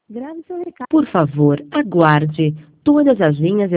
Grave seu recado. Por favor, aguarde. Todas as linhas